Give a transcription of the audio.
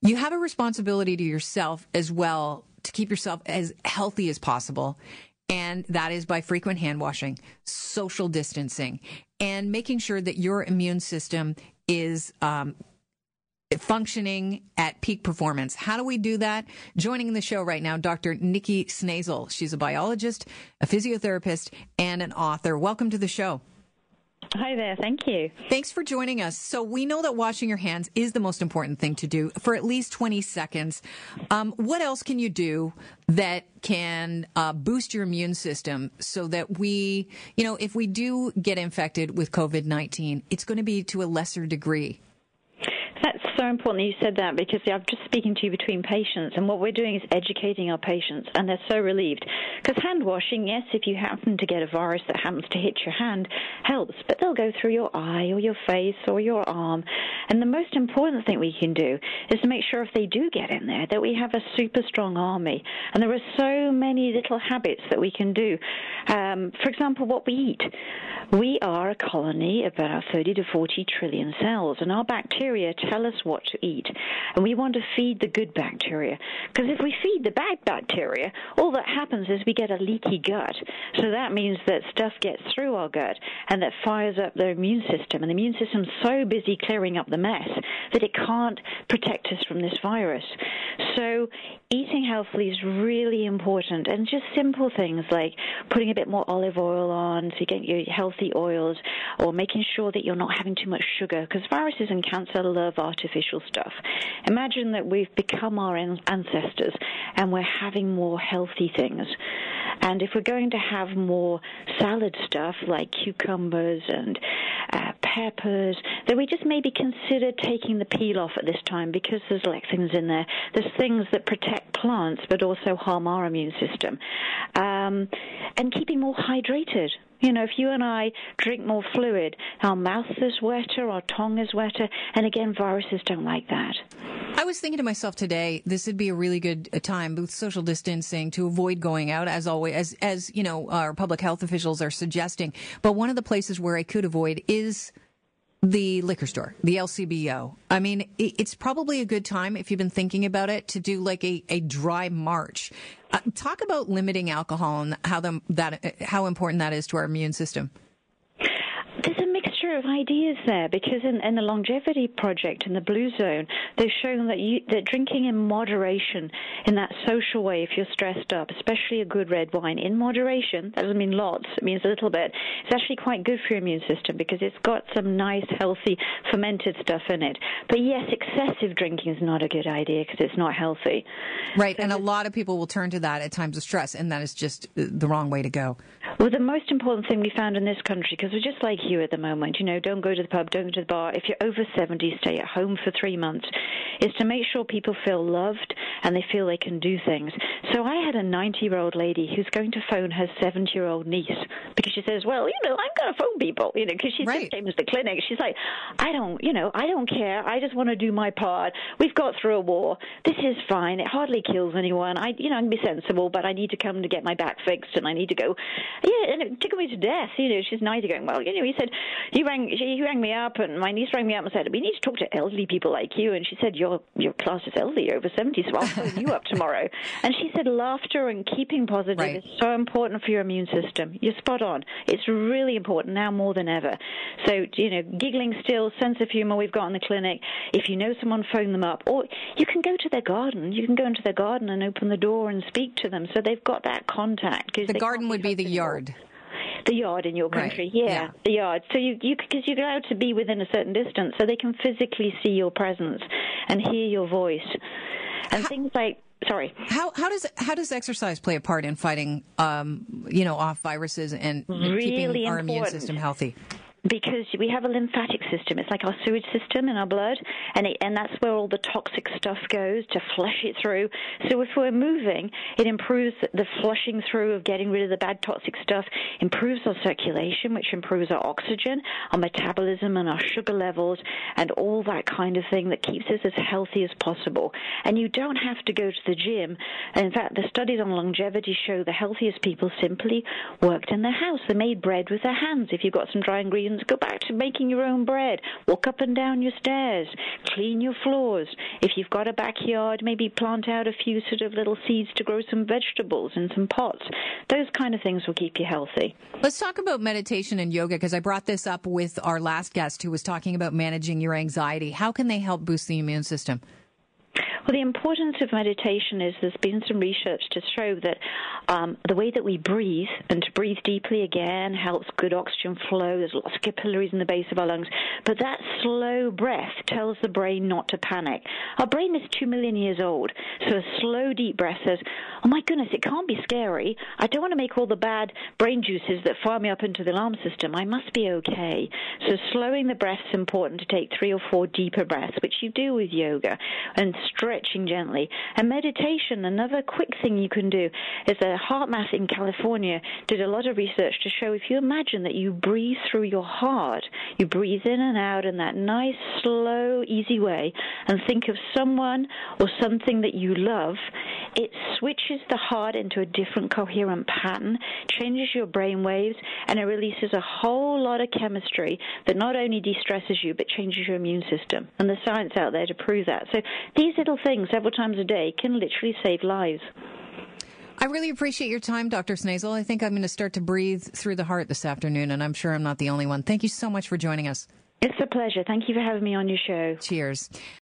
you have a responsibility to yourself as well to keep yourself as healthy as possible. And that is by frequent hand washing, social distancing, and making sure that your immune system is functioning at peak performance. How do we do that? Joining the show right now, Dr. Nikki Snazel. She's a biologist, a physiotherapist, and an author. Welcome to the show. Hi there. Thank you. Thanks for joining us. So we know that washing your hands is the most important thing to do for at least 20 seconds. What else can you do that can boost your immune system so that we, if we do get infected with COVID-19, it's going to be to a lesser degree? That's so important that you said that, because I'm just speaking to you between patients, and what we're doing is educating our patients, and they're so relieved. Because hand washing, yes, if you happen to get a virus that happens to hit your hand, helps, but they'll go through your eye or your face or your arm. And the most important thing we can do is to make sure if they do get in there that we have a super strong army. And there are so many little habits that we can do. For example, what we eat. We are a colony of about 30 to 40 trillion cells, and our bacteria tell us what to eat. And we want to feed the good bacteria, because if we feed the bad bacteria, all that happens is we get a leaky gut. So that means that stuff gets through our gut, and that fires up the immune system. And the immune system's so busy clearing up the mess that it can't protect us from this virus. So eating healthily is really important, and just simple things like putting a bit more olive oil on so you get your healthy oils, or making sure that you're not having too much sugar, because viruses and cancer love artificial stuff. Imagine that we've become our ancestors and we're having more healthy things. And if we're going to have more salad stuff like cucumbers and peppers, then we just maybe consider taking the peel off at this time, because there's things in there. There's things that protect plants but also harm our immune system. And keeping more hydrated. If you and I drink more fluid, our mouth is wetter, our tongue is wetter, and again, viruses don't like that. I was thinking to myself today, this would be a really good time with social distancing to avoid going out, as always, as our public health officials are suggesting. But one of the places where I could avoid is the liquor store, the LCBO. I mean, it's probably a good time, if you've been thinking about it, to do like a dry March. Talk about limiting alcohol and how important that is to our immune system. There's a mixture of ideas there, because in the Longevity Project, in the Blue Zone, they've shown that drinking in moderation, in that social way, if you're stressed up, especially a good red wine, in moderation, that doesn't mean lots, it means a little bit, it's actually quite good for your immune system, because it's got some nice, healthy, fermented stuff in it. But yes, excessive drinking is not a good idea, because it's not healthy. Right, and a lot of people will turn to that at times of stress, and that is just the wrong way to go. Well, the most important thing we found in this country, because we're just like you at the moment, don't go to the pub, don't go to the bar. If you're over 70, stay at home for 3 months, is to make sure people feel loved and they feel they can do things. So I had a 90-year-old lady who's going to phone her 70-year-old niece, because she says, well, I'm going to phone people, because she's right. Just came to the clinic. She's like, I don't care. I just want to do my part. We've got through a war. This is fine. It hardly kills anyone. I can be sensible, but I need to come to get my back fixed, and I need to go. Yeah, and it tickled me to death. She's 90 going, well, he said, he rang me up, and my niece rang me up and said, we need to talk to elderly people like you. And she said, your class is elderly, you're over 70, so I'll phone you up tomorrow. And she said, laughter and keeping positive right. is so important for your immune system. You're spot on. It's really important now more than ever. So, giggling still, sense of humor we've got in the clinic. If you know someone, phone them up. Or you can go to their garden. You can go into their garden and open the door and speak to them, so they've got that contact. The garden would be the yard. The yard in your country, right. yeah, the yard. So because you're allowed to be within a certain distance, so they can physically see your presence and hear your voice, and things like. Sorry. How does exercise play a part in fighting, off viruses and keeping our immune system healthy? Because we have a lymphatic system. It's like our sewage system in our blood, and that's where all the toxic stuff goes to flush it through. So if we're moving, it improves the flushing through of getting rid of the bad toxic stuff, improves our circulation, which improves our oxygen, our metabolism, and our sugar levels, and all that kind of thing that keeps us as healthy as possible. And you don't have to go to the gym. And in fact, the studies on longevity show the healthiest people simply worked in their house. They made bread with their hands. If you've got some dry ingredients patients, go back to making your own bread, walk up and down your stairs, clean your floors. If you've got a backyard, maybe plant out a few sort of little seeds to grow some vegetables in some pots. Those kind of things will keep you healthy. Let's talk about meditation and yoga, because I brought this up with our last guest who was talking about managing your anxiety. How can they help boost the immune system? Well, the importance of meditation is there's been some research to show that the way that we breathe, and to breathe deeply again, helps good oxygen flow. There's lots of capillaries in the base of our lungs. But that slow breath tells the brain not to panic. Our brain is 2 million years old. So a slow, deep breath says, oh, my goodness, it can't be scary. I don't want to make all the bad brain juices that fire me up into the alarm system. I must be okay. So slowing the breath is important, to take 3 or 4 deeper breaths, which you do with yoga, and stretching gently. And meditation, another quick thing you can do, is a heart math in California did a lot of research to show if you imagine that you breathe through your heart, you breathe in and out in that nice, slow, easy way, and think of someone or something that you love, it switches the heart into a different coherent pattern, changes your brain waves, and it releases a whole lot of chemistry that not only de-stresses you, but changes your immune system. And there's science out there to prove that. So these little things several times a day can literally save lives. I really appreciate your time, Dr. Sneisel. I think I'm going to start to breathe through the heart this afternoon, and I'm sure I'm not the only one. Thank you so much for joining us. It's a pleasure. Thank you for having me on your show. Cheers.